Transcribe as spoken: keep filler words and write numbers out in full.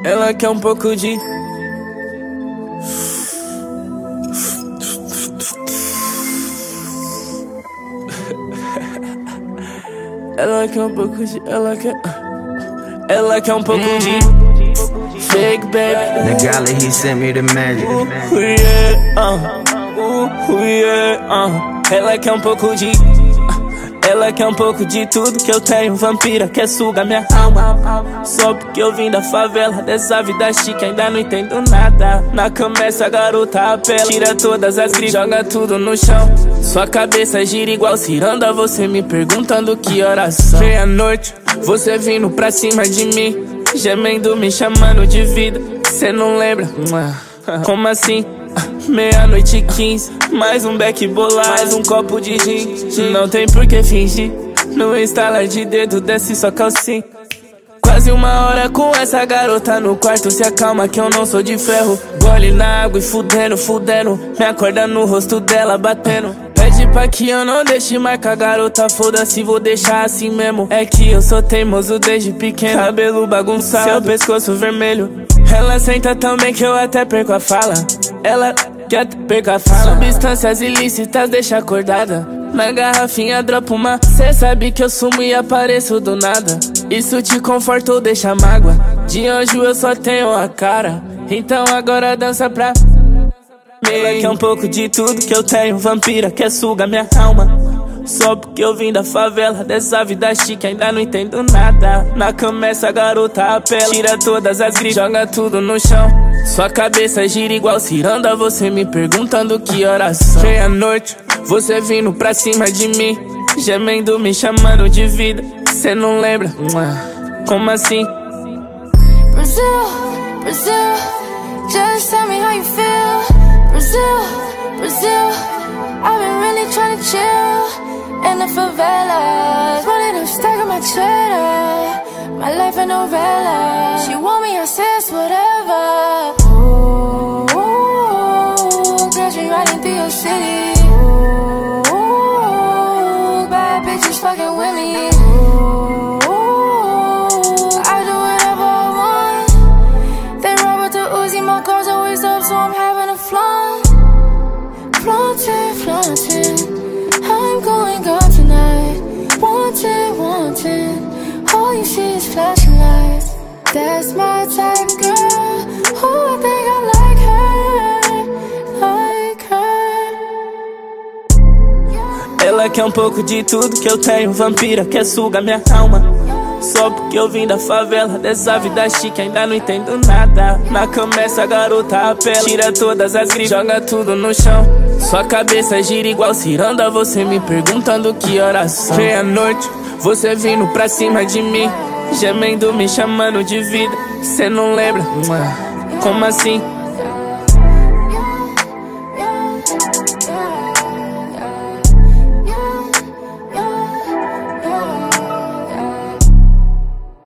Ela quer um pouco de... Ela quer um pouco de... Ela quer... Ela quer um pouco de... Fake baby. The galley, he sent me the magic. Uh, yeah, uh, uh, uh, yeah, uh. Ela quer um pouco de... Ela quer um pouco de tudo que eu tenho. Vampira quer sugar minha alma. Só porque eu vim da favela, dessa vida chique, ainda não entendo nada. Na cama essa garota apela, tira todas as gritas, joga tudo no chão. Sua cabeça gira igual ciranda, você me perguntando que horas são. Meia-noite, você vindo pra cima de mim, gemendo, me chamando de vida. Cê não lembra? Como assim? Meia-noite e quinze, mais um beck bolado, mais um copo de gin. Não tem por que fingir, no instalar de dedo desce sua calcinha. Quase uma hora com essa garota no quarto, se acalma que eu não sou de ferro. Gole na água e fudendo, fudendo, me acorda no rosto dela batendo. Pede pra que eu não deixe marcar, garota, foda-se, vou deixar assim mesmo. É que eu sou teimoso desde pequeno, cabelo bagunçado, seu pescoço vermelho. Ela senta tão bem que eu até perco a fala. Ela quer perco a fala. Substâncias ilícitas deixa acordada. Na garrafinha dropa uma, cê sabe que eu sumo e apareço do nada. Isso te conforta ou deixa mágoa? De anjo eu só tenho a cara, então agora dança pra... Ela quer um pouco de tudo que eu tenho. Vampira quer sugar minha alma. Só porque eu vim da favela, dessa vida chique, ainda não entendo nada. Na cama essa garota apela, tira todas as gritas, joga tudo no chão. Sua cabeça gira igual ciranda, você me perguntando que horas são. Meia-noite, você vindo pra cima de mim, gemendo, me chamando de vida. Cê não lembra? Como assim? Brazil, Brazil, just tell me how you feel. Brazil, Brazil, I've been really trying to chill in the favelas, rolling up, stacking my cheddar. My life a novella. She want me, I says whatever. Ooh, ooh, girl, she riding through your city. Ooh, ooh, bad bitches fucking with me. Ooh, ooh, I do whatever I want. They ride with the Uzi, my car's always up, so I'm having a flaunt. Flaunting, flaunting, I'm going out tonight. Wanting, wanting, all you see is flashing lights. That's my type, girl. Oh, I think I like her, like her. Ela quer um pouco de tudo que eu tenho. Vampira quer sugar minha alma. Só porque eu vim da favela, dessa vida chique, ainda não entendo nada. Na cama essa garota apela, tira todas as gritas, joga tudo no chão. Sua cabeça gira igual ciranda, você me perguntando que horas são. Meia-noite, você vindo pra cima de mim, gemendo, me chamando de vida. Cê não lembra? Como assim?